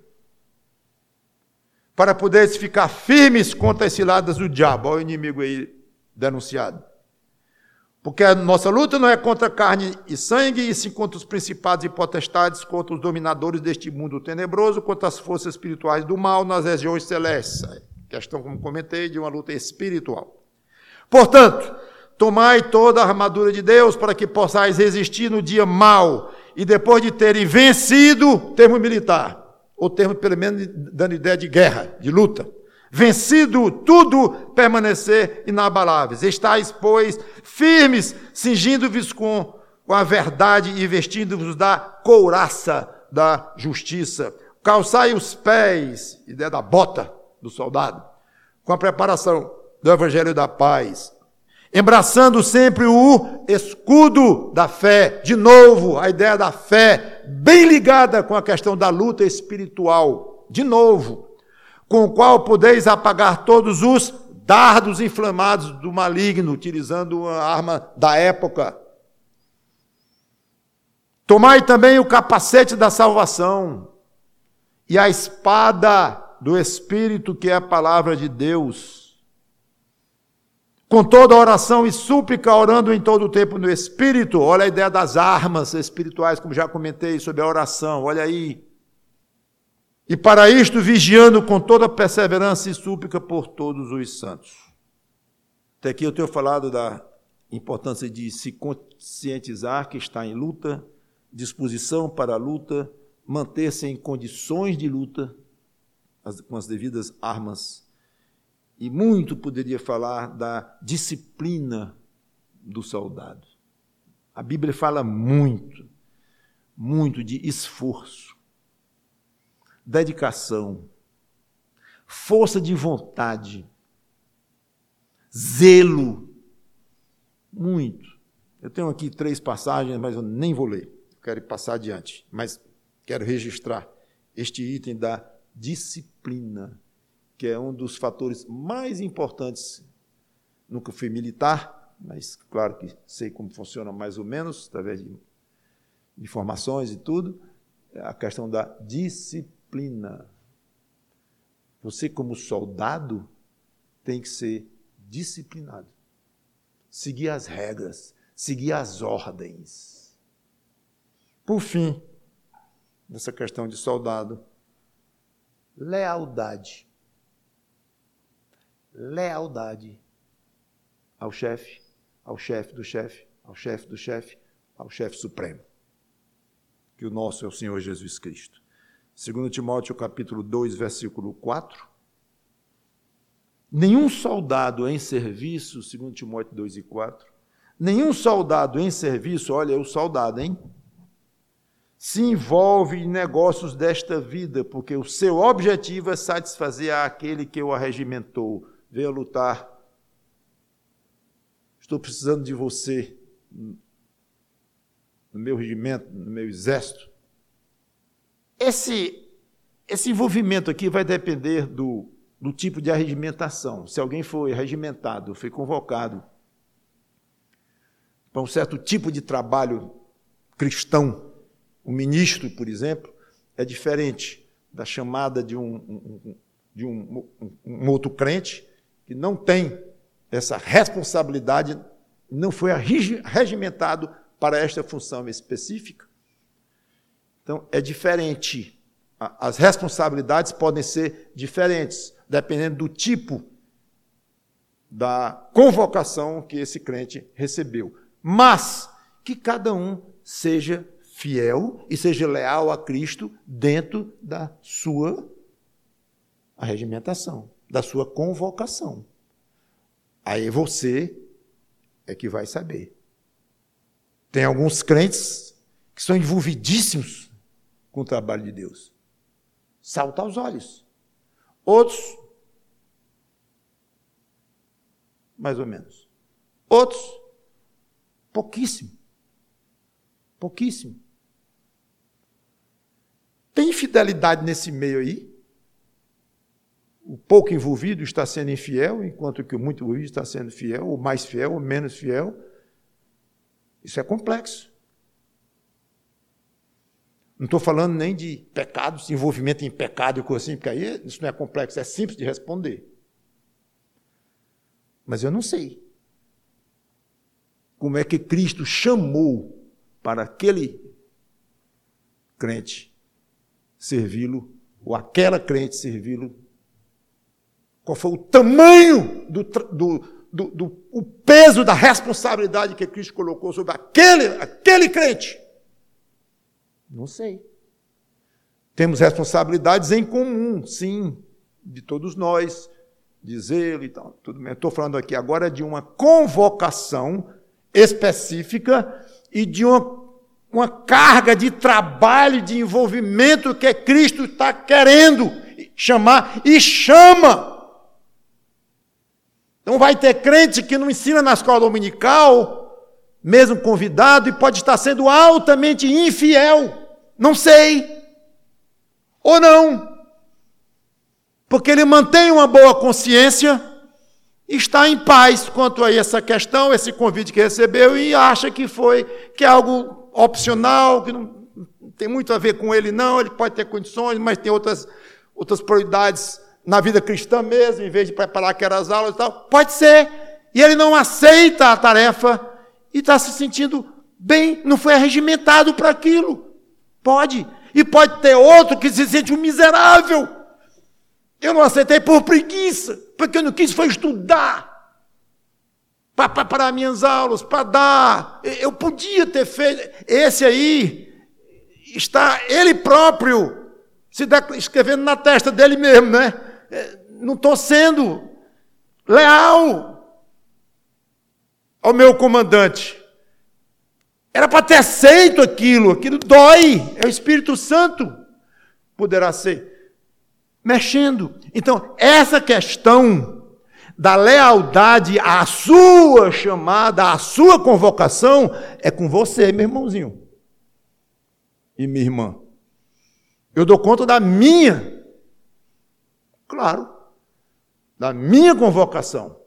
para poderes ficar firmes contra as ciladas do diabo. Olha o inimigo aí denunciado. Porque a nossa luta não é contra carne e sangue, e sim contra os principados e potestades, contra os dominadores deste mundo tenebroso, contra as forças espirituais do mal nas regiões celestes. Questão, como comentei, de uma luta espiritual. Portanto, tomai toda a armadura de Deus para que possais resistir no dia mau, e depois de terem vencido, termo militar, ou termo pelo menos dando ideia de guerra, de luta, vencido tudo, permanecer inabaláveis. Estais, pois, firmes, cingindo-vos com, com a verdade e vestindo-vos da couraça da justiça. Calçai os pés, ideia da bota do soldado, com a preparação do evangelho da paz, embraçando sempre o escudo da fé. De novo, a ideia da fé, bem ligada com a questão da luta espiritual. De novo, com o qual podeis apagar todos os dardos inflamados do maligno, utilizando uma arma da época. Tomai também o capacete da salvação e a espada do Espírito, que é a palavra de Deus. Com toda oração e súplica, orando em todo o tempo no Espírito. Olha a ideia das armas espirituais, como já comentei sobre a oração. Olha aí. E para isto, vigiando com toda perseverança e súplica por todos os santos. Até aqui eu tenho falado da importância de se conscientizar que está em luta, disposição para a luta, manter-se em condições de luta, as, com as devidas armas. E muito poderia falar da disciplina do soldado. A Bíblia fala muito, muito de esforço, dedicação, força de vontade, zelo, muito. Eu tenho aqui três passagens, mas eu nem vou ler. Quero passar adiante, mas quero registrar este item da disciplina, que é um dos fatores mais importantes. Nunca fui militar, mas claro que sei como funciona mais ou menos, através de informações e tudo, a questão da disciplina. Você, como soldado, tem que ser disciplinado, seguir as regras, seguir as ordens. Por fim, nessa questão de soldado, lealdade. Lealdade ao chefe, ao chefe do chefe, ao chefe do chefe, ao chefe supremo, que o nosso é o Senhor Jesus Cristo. Segundo Timóteo, capítulo dois, versículo quatro. Nenhum soldado em serviço, segundo Timóteo dois e quatro, nenhum soldado em serviço, olha, é o soldado, hein? Se envolve em negócios desta vida, porque o seu objetivo é satisfazer aquele que o arregimentou. Venha lutar. Estou precisando de você no meu regimento, no meu exército. Esse, esse envolvimento aqui vai depender do, do tipo de arregimentação. Se alguém foi regimentado, foi convocado para um certo tipo de trabalho cristão, o ministro, por exemplo, é diferente da chamada de um, um, de um, um, um outro crente que não tem essa responsabilidade, não foi regimentado para esta função específica. Então, é diferente. As responsabilidades podem ser diferentes, dependendo do tipo da convocação que esse crente recebeu. Mas que cada um seja fiel e seja leal a Cristo dentro da sua arregimentação, da sua convocação. Aí você é que vai saber. Tem alguns crentes que são envolvidíssimos com o trabalho de Deus. Salta aos olhos. Outros, mais ou menos. Outros, pouquíssimo. Pouquíssimo. Tem infidelidade nesse meio aí? O pouco envolvido está sendo infiel, enquanto que o muito envolvido está sendo fiel, o mais fiel, o menos fiel. Isso é complexo. Não estou falando nem de pecados, envolvimento em pecado e coisa assim, porque aí isso não é complexo, é simples de responder. Mas eu não sei como é que Cristo chamou para aquele crente servi-lo, ou aquela crente servi-lo. Qual foi o tamanho do, do, do, do o peso da responsabilidade que Cristo colocou sobre aquele, aquele crente? Não sei. Temos responsabilidades em comum, sim, de todos nós, de zelo e tal. Tudo bem. Estou falando aqui agora de uma convocação específica e de uma, uma carga de trabalho, de envolvimento que Cristo está querendo chamar e chama. Então vai ter crente que não ensina na escola dominical, mesmo convidado, e pode estar sendo altamente infiel. Não sei. Ou não. Porque ele mantém uma boa consciência, está em paz quanto a essa questão, esse convite que recebeu, e acha que foi, que é algo opcional, que não tem muito a ver com ele, não, ele pode ter condições, mas tem outras, outras prioridades na vida cristã mesmo, em vez de preparar aquelas aulas e tal. Pode ser. E ele não aceita a tarefa e está se sentindo bem, não foi arregimentado para aquilo. Pode. E pode ter outro que se sente um miserável. Eu não aceitei por preguiça, porque eu não quis foi estudar para preparar minhas aulas, para dar. Eu podia ter feito. Esse aí está ele próprio se escrevendo na testa dele mesmo, né? Não estou sendo leal ao meu comandante. Era para ter aceito aquilo, aquilo dói, é o Espírito Santo, poderá ser, mexendo. Então, essa questão da lealdade à sua chamada, à sua convocação, é com você, meu irmãozinho e minha irmã. Eu dou conta da minha, claro, da minha convocação.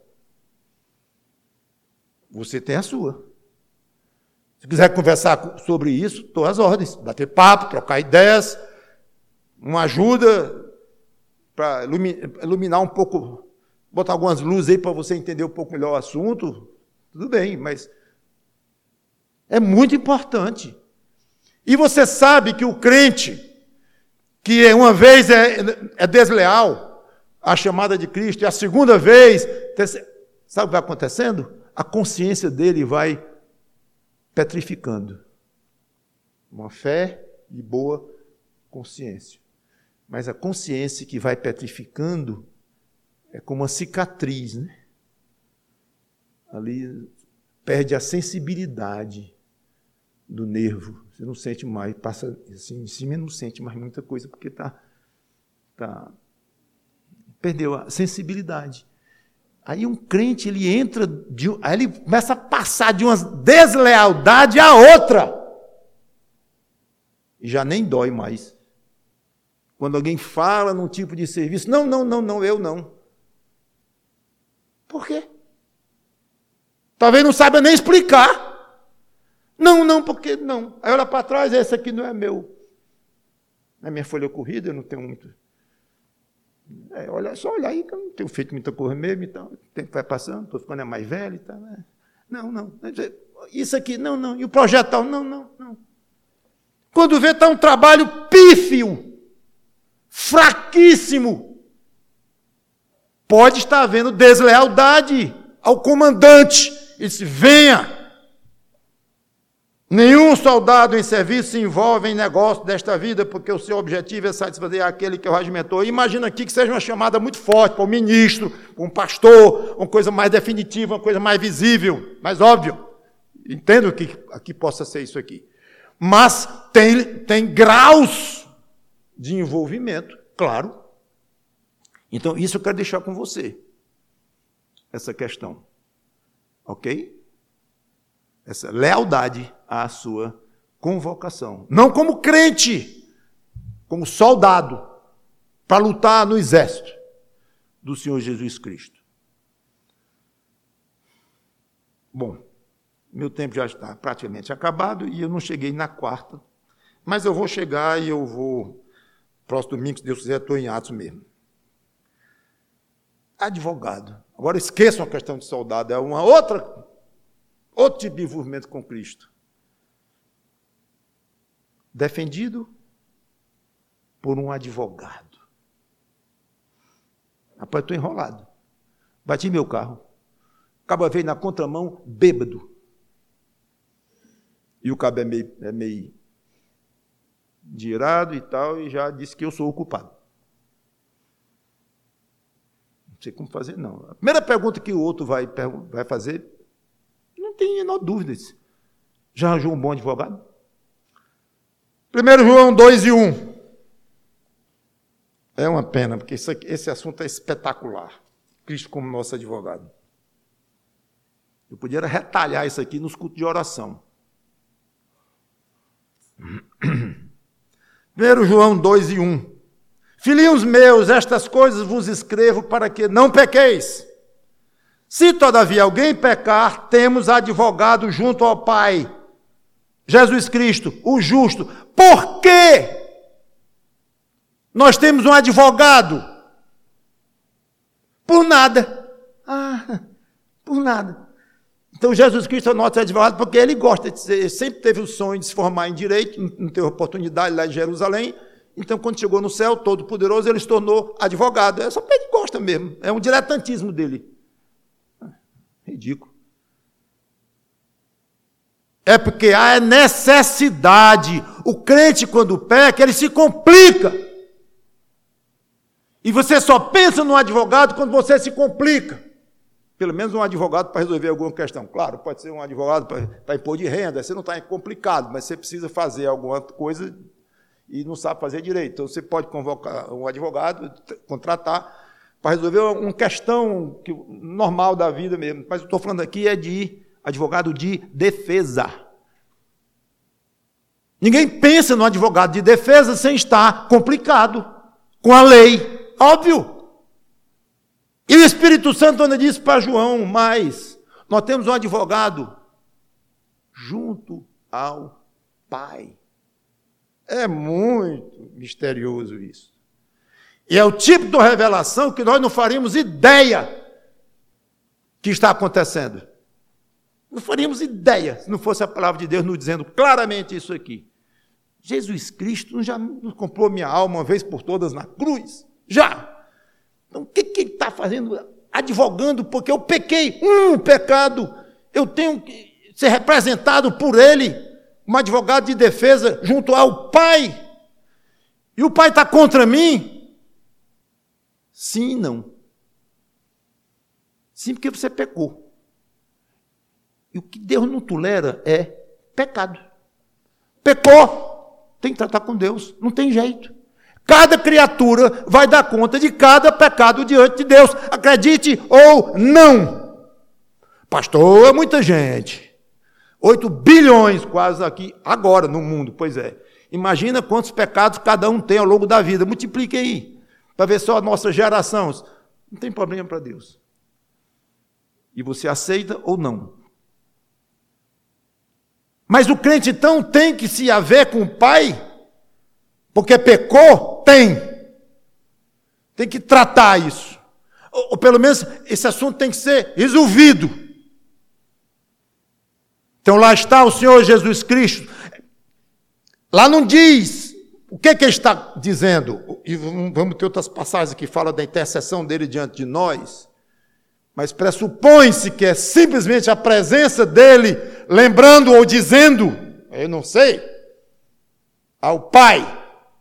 Você tem a sua. Se quiser conversar sobre isso, estou às ordens. Bater papo, trocar ideias, uma ajuda para iluminar um pouco, botar algumas luzes aí para você entender um pouco melhor o assunto. Tudo bem, mas é muito importante. E você sabe que o crente, que uma vez é, é desleal à chamada de Cristo, e a segunda vez, sabe o que vai acontecendo? A consciência dele vai petrificando. Uma fé de boa consciência. Mas a consciência que vai petrificando é como uma cicatriz, né? Ali perde a sensibilidade do nervo. Você não sente mais, passa assim em cima e não sente mais muita coisa, porque tá, tá, perdeu a sensibilidade. Aí um crente, ele entra, de, aí ele começa a passar de uma deslealdade a outra. E já nem dói mais. Quando alguém fala num tipo de serviço, não, não, não, não, eu não. Por quê? Talvez não saiba nem explicar. Não, não, porque não. Aí olha para trás, esse aqui não é meu. Na minha folha corrida, eu não tenho muito... É, olha, só olhar aí, que eu não tenho feito muita coisa mesmo, então, o tempo vai passando, estou ficando mais velho e tal, né? Não, não, isso aqui, não, não, e o projeto tal, não, não, não. Quando vê, está um trabalho pífio, fraquíssimo. Pode estar havendo deslealdade ao comandante. Ele disse, venha. Nenhum soldado em serviço se envolve em negócio desta vida, porque o seu objetivo é satisfazer aquele que o regimentou. Imagina aqui que seja uma chamada muito forte para o ministro, para um pastor, uma coisa mais definitiva, uma coisa mais visível, mais óbvia. Entendo que aqui possa ser isso aqui. Mas tem, tem graus de envolvimento, claro. Então, isso eu quero deixar com você, essa questão. Ok? Essa lealdade à sua convocação. Não como crente, como soldado, para lutar no exército do Senhor Jesus Cristo. Bom, meu tempo já está praticamente acabado e eu não cheguei na quarta, mas eu vou chegar e eu vou, próximo domingo, se Deus quiser, estou em Atos mesmo. Advogado. Agora esqueçam a questão de soldado, é uma outra... Outro tipo de envolvimento com Cristo. Defendido por um advogado. Rapaz, estou enrolado. Bati meu carro. O cabo veio na contramão, bêbado. E o cabo é meio, é meio girado e tal, e já disse que eu sou o culpado. Não sei como fazer, não. A primeira pergunta que o outro vai, vai fazer... Não tem a menor dúvida. Já arranjou um bom advogado? primeiro João dois e um. É uma pena, porque isso aqui, esse assunto é espetacular. Cristo como nosso advogado. Eu podia retalhar isso aqui nos cultos de oração. primeiro João dois e um. Filhinhos meus, estas coisas vos escrevo para que não pequeis. Se todavia alguém pecar, temos advogado junto ao Pai, Jesus Cristo, o justo. Por quê? Nós temos um advogado. Por nada. Ah, por nada. Então Jesus Cristo é o nosso advogado porque ele gosta de ser, ele sempre teve o sonho de se formar em direito, não teve oportunidade lá em Jerusalém. Então, quando chegou no céu, todo-poderoso, ele se tornou advogado. É só porque ele gosta mesmo. É um diletantismo dele. Ridículo. É porque há necessidade. O crente, quando peca, ele se complica. E você só pensa no advogado quando você se complica. Pelo menos um advogado para resolver alguma questão. Claro, pode ser um advogado para, para impor de renda. Você não está complicado, mas você precisa fazer alguma coisa e não sabe fazer direito. Então, você pode convocar um advogado, contratar, para resolver uma questão que, normal da vida mesmo. Mas eu estou falando aqui é de advogado de defesa. Ninguém pensa no advogado de defesa sem estar complicado com a lei. Óbvio. E o Espírito Santo ainda disse para João, mas nós temos um advogado junto ao Pai. É muito misterioso isso. E é o tipo de revelação que nós não faríamos ideia que está acontecendo. Não faríamos ideia se não fosse a palavra de Deus nos dizendo claramente isso aqui. Jesus Cristo já nos comprou minha alma uma vez por todas na cruz. Já! Então, o que, que ele está fazendo? Advogando, porque eu pequei. Um pecado. Eu tenho que ser representado por ele, um advogado de defesa, junto ao Pai. E o Pai está contra mim? Sim e não. Sim, porque você pecou. E o que Deus não tolera é pecado. Pecou, tem que tratar com Deus, não tem jeito. Cada criatura vai dar conta de cada pecado diante de Deus, acredite ou não. Pastor, é muita gente. oito bilhões quase aqui, agora no mundo, pois é. Imagina quantos pecados cada um tem ao longo da vida. Multiplique aí, para ver só a nossa geração. Não tem problema para Deus. E você aceita ou não. Mas o crente, então, tem que se haver com o Pai, porque pecou, tem. Tem que tratar isso. Ou, ou pelo menos esse assunto tem que ser resolvido. Então lá está o Senhor Jesus Cristo. Lá não diz o que, que ele está dizendo. E vamos ter outras passagens que falam da intercessão dele diante de nós. Mas pressupõe-se que é simplesmente a presença dele, lembrando ou dizendo, eu não sei, ao Pai,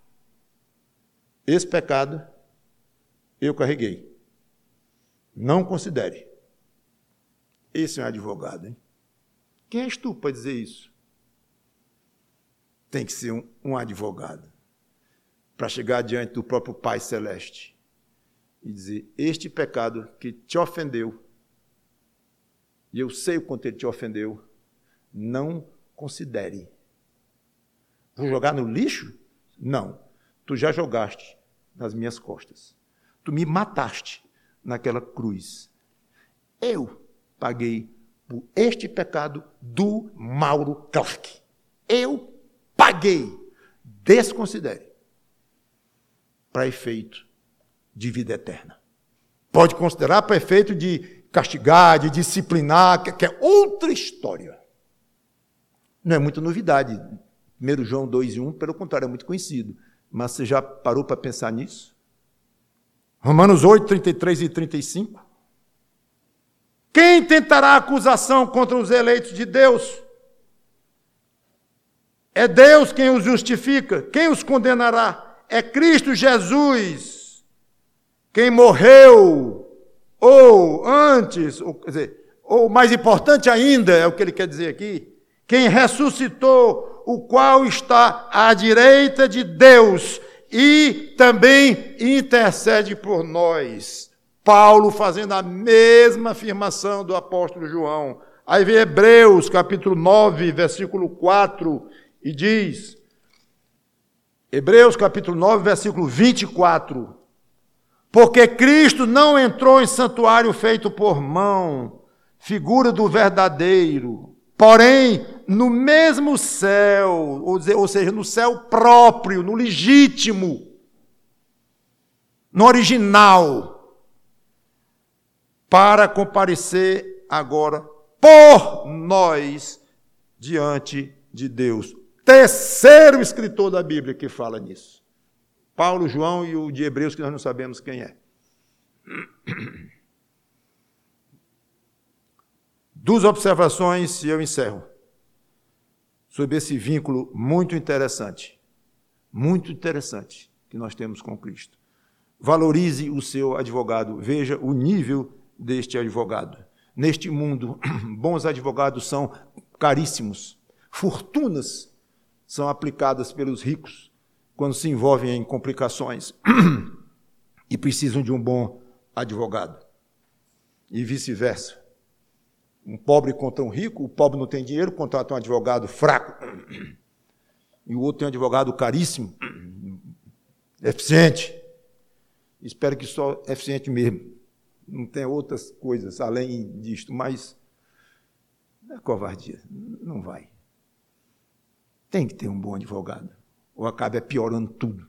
esse pecado eu carreguei. Não considere. Esse é um advogado, hein? Quem és tu para dizer isso? Tem que ser um, um advogado para chegar diante do próprio Pai Celeste e dizer, este pecado que te ofendeu, e eu sei o quanto ele te ofendeu, não considere. Vou jogar no lixo? Não. Tu já jogaste nas minhas costas. Tu me mataste naquela cruz. Eu paguei por este pecado do Mauro Clark. Eu paguei. Desconsidere. Para efeito de vida eterna. Pode considerar para efeito de castigar, de disciplinar, que é outra história. Não é muita novidade. primeiro João dois e um, pelo contrário, é muito conhecido. Mas você já parou para pensar nisso? Romanos oito, trinta e três e trinta e cinco. Quem tentará acusação contra os eleitos de Deus? É Deus quem os justifica. Quem os condenará? É Cristo Jesus, quem morreu, ou antes, ou, quer dizer, ou mais importante ainda, é o que ele quer dizer aqui, quem ressuscitou, o qual está à direita de Deus e também intercede por nós. Paulo fazendo a mesma afirmação do apóstolo João. Aí vem Hebreus, capítulo nove, versículo quatro, e diz, Hebreus, capítulo nove, versículo vinte e quatro, Porque Cristo não entrou em santuário feito por mão, figura do verdadeiro, porém, no mesmo céu, ou seja, no céu próprio, no legítimo, no original, para comparecer agora por nós diante de Deus. Terceiro escritor da Bíblia que fala nisso. Paulo, João e o de Hebreus, que nós não sabemos quem é. Duas observações e eu encerro. Sobre esse vínculo muito interessante. Muito interessante que nós temos com Cristo. Valorize o seu advogado. Veja o nível deste advogado. Neste mundo, bons advogados são caríssimos. Fortunas são aplicadas pelos ricos quando se envolvem em complicações e precisam de um bom advogado. E vice-versa. Um pobre contra um rico, o pobre não tem dinheiro, contrata um advogado fraco. E o outro tem um advogado caríssimo, eficiente. Espero que só eficiente mesmo. Não tem outras coisas além disto, mas não é covardia, não vai. Tem que ter um bom advogado, ou acaba piorando tudo.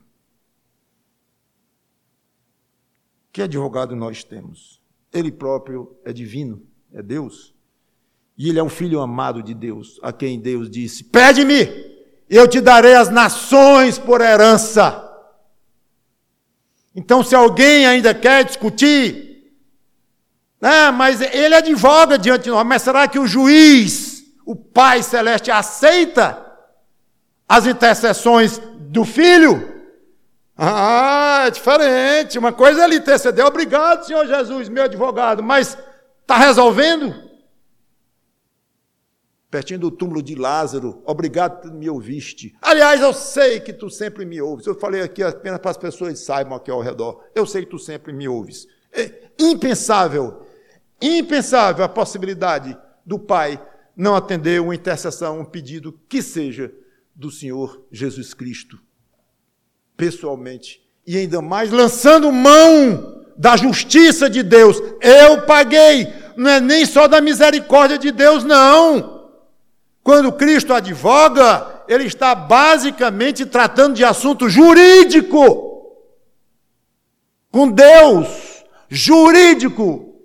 Que advogado nós temos? Ele próprio é divino, é Deus. E ele é o Filho amado de Deus, a quem Deus disse, pede-me, eu te darei as nações por herança. Então, se alguém ainda quer discutir, ah, mas ele advoga diante de nós, mas será que o juiz, o Pai Celeste, aceita as intercessões do Filho? Ah, é diferente. Uma coisa é ele interceder. Obrigado, Senhor Jesus, meu advogado. Mas está resolvendo? Pertinho do túmulo de Lázaro. Obrigado por me ouviste. Aliás, eu sei que tu sempre me ouves. Eu falei aqui apenas para as pessoas que saibam aqui ao redor. Eu sei que tu sempre me ouves. É impensável, impensável a possibilidade do Pai não atender uma intercessão, um pedido que seja do Senhor Jesus Cristo, pessoalmente, e ainda mais lançando mão da justiça de Deus. Eu paguei, não é nem só da misericórdia de Deus, não. Quando Cristo advoga, ele está basicamente tratando de assunto jurídico, com Deus, jurídico.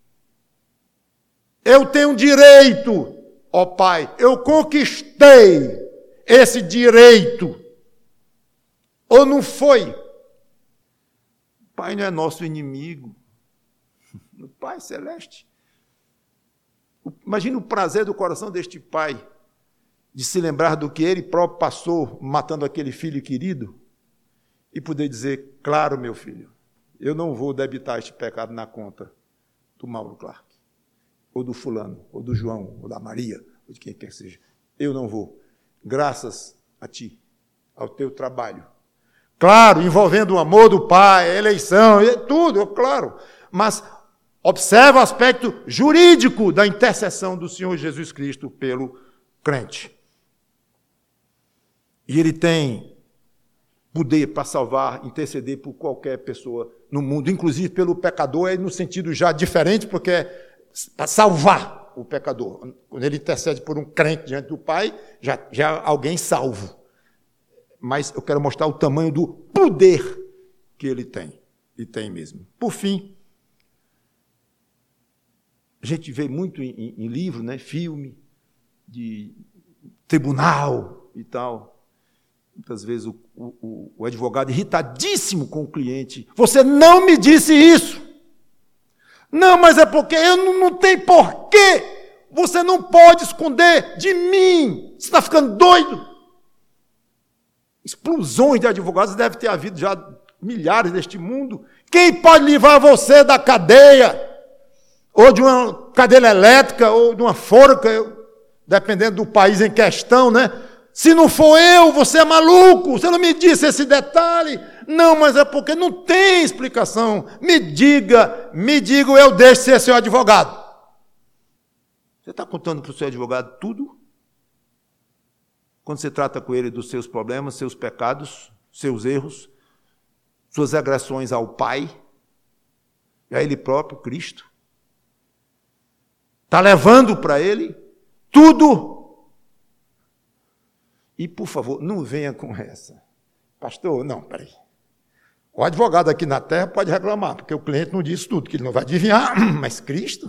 Eu tenho direito, ó Pai, eu conquistei esse direito. Ou não foi? O Pai não é nosso inimigo. O Pai Celeste. Imagina o prazer do coração deste pai de se lembrar do que ele próprio passou matando aquele filho querido e poder dizer, claro, meu filho, eu não vou debitar este pecado na conta do Mauro Clark, ou do fulano, ou do João, ou da Maria, ou de quem quer que seja. Eu não vou. Graças a ti, ao teu trabalho. Claro, envolvendo o amor do pai, a eleição, tudo, claro. Mas observa o aspecto jurídico da intercessão do Senhor Jesus Cristo pelo crente. E ele tem poder para salvar, interceder por qualquer pessoa no mundo, inclusive pelo pecador, é no sentido já diferente, porque é para salvar o pecador. Quando ele intercede por um crente diante do Pai, já, já é alguém salvo. Mas eu quero mostrar o tamanho do poder que ele tem, e tem mesmo. Por fim, a gente vê muito em, em, em livro, né, filme, de tribunal e tal. Muitas vezes o, o, o advogado irritadíssimo com o cliente. Você não me disse isso. Não, mas é porque eu não, não tenho porquê. Você não pode esconder de mim. Você está ficando doido. Explosões de advogados deve ter havido já milhares neste mundo. Quem pode livrar você da cadeia? Ou de uma cadeira elétrica, ou de uma forca, dependendo do país em questão, né? Se não for eu, você é maluco, você não me disse esse detalhe. Não, mas é porque não tem explicação. Me diga, me diga, eu deixo ser seu advogado. Você está contando para o seu advogado tudo? Quando você trata com ele dos seus problemas, seus pecados, seus erros, suas agressões ao Pai, a Ele próprio, Cristo. Está levando para Ele tudo. E, por favor, não venha com essa. Pastor, não, peraí. O advogado aqui na terra pode reclamar, porque o cliente não disse tudo, que ele não vai adivinhar, mas Cristo?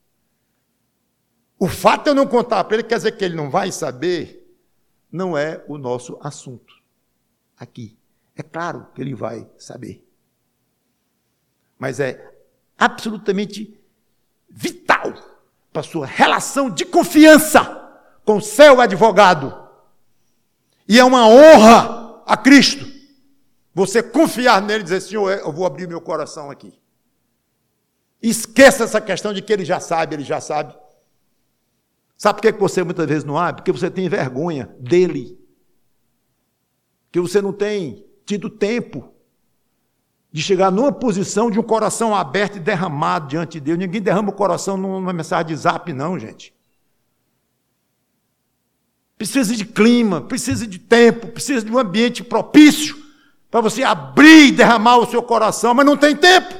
O fato de eu não contar para ele quer dizer que ele não vai saber, não é o nosso assunto aqui. É claro que ele vai saber. Mas é absolutamente vital para a sua relação de confiança com o seu advogado. E é uma honra a Cristo você confiar nele e dizer, Senhor, eu vou abrir meu coração aqui. Esqueça essa questão de que ele já sabe, ele já sabe. Sabe por que você muitas vezes não abre? Porque você tem vergonha dele. Porque você não tem tido tempo de chegar numa posição de um coração aberto e derramado diante de Deus. Ninguém derrama o coração numa mensagem de zap, não, gente. Precisa de clima, precisa de tempo, precisa de um ambiente propício para você abrir e derramar o seu coração, mas não tem tempo.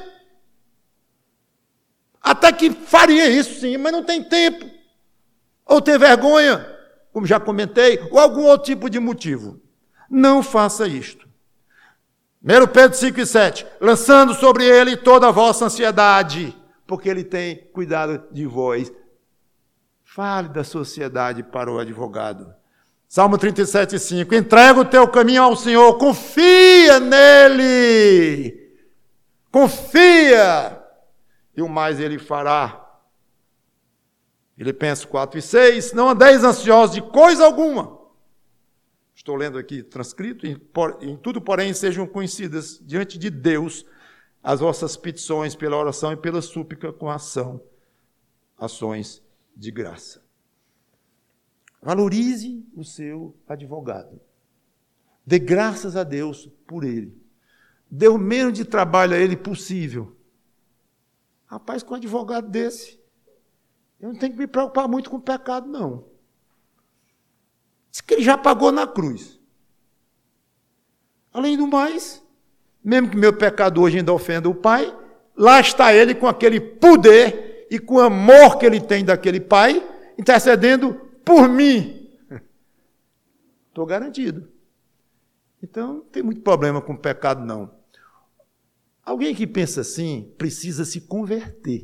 Até que faria isso sim, mas não tem tempo. Ou tem vergonha, como já comentei, ou algum outro tipo de motivo. Não faça isto. primeiro Pedro cinco e sete, lançando sobre ele toda a vossa ansiedade, porque ele tem cuidado de vós. Fale da sociedade para o advogado. Salmo trinta e sete, cinco, entrega o teu caminho ao Senhor, confia nele, confia, e o mais ele fará. Filipenses quatro e seis, não andeis ansiosos de coisa alguma. Estou lendo aqui transcrito, em, em tudo, porém, sejam conhecidas diante de Deus as vossas petições pela oração e pela súplica com ação, ações de graça. Valorize o seu advogado. Dê graças a Deus por ele. Dê o menos de trabalho a ele possível. Rapaz, com um advogado desse, eu não tenho que me preocupar muito com o pecado, não. Diz que ele já pagou na cruz. Além do mais, mesmo que meu pecado hoje ainda ofenda o Pai, lá está ele com aquele poder e com o amor que ele tem daquele Pai, intercedendo por mim. Estou garantido. Então, não tem muito problema com o pecado, não. Alguém que pensa assim, precisa se converter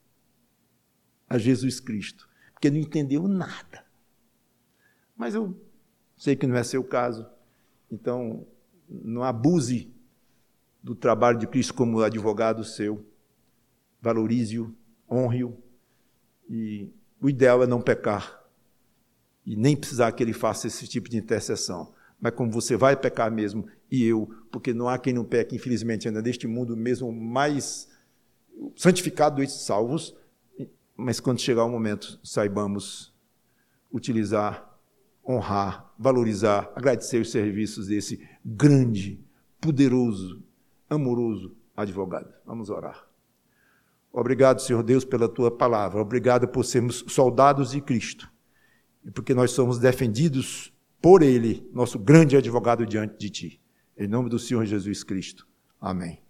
a Jesus Cristo, porque não entendeu nada. Mas eu sei que não é seu caso, então não abuse do trabalho de Cristo como advogado seu. Valorize-o, honre-o, e o ideal é não pecar, e nem precisar que ele faça esse tipo de intercessão. Mas como você vai pecar mesmo, e eu, porque não há quem não peque, infelizmente, ainda neste mundo mesmo mais santificado dos salvos, mas quando chegar o momento, saibamos utilizar, honrar, valorizar, agradecer os serviços desse grande, poderoso, amoroso advogado. Vamos orar. Obrigado, Senhor Deus, pela Tua palavra. Obrigado por sermos soldados de Cristo. E porque nós somos defendidos por Ele, nosso grande advogado diante de Ti. Em nome do Senhor Jesus Cristo. Amém.